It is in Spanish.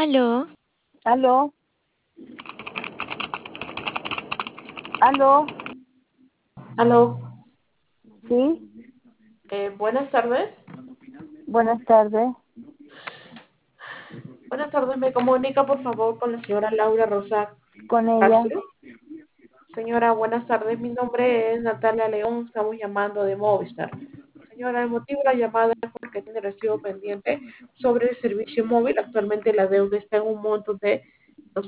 Aló, Aló, aló, Aló, sí, buenas tardes. buenas tardes, Buenas tardes, me comunica por favor con la señora Laura Rosa con ella. Castro. Señora, buenas tardes, mi nombre es Natalia León, estamos llamando de Movistar. Señora, el motivo de la llamada es porque tiene recibo pendiente sobre el servicio móvil. Actualmente la deuda está en un monto de